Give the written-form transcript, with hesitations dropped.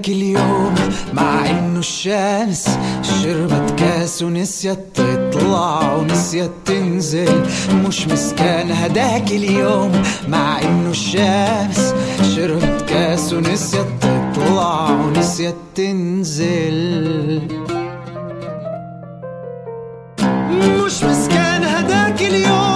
هداك اليوم مع انه الشمس شربت كاس ونسيت تطلع ونسيت تنزل. مش مسكان هداك اليوم مع انه الشمس شربت كاس ونسيت تطلع ونسيت تنزل. مش مسكان هداك اليوم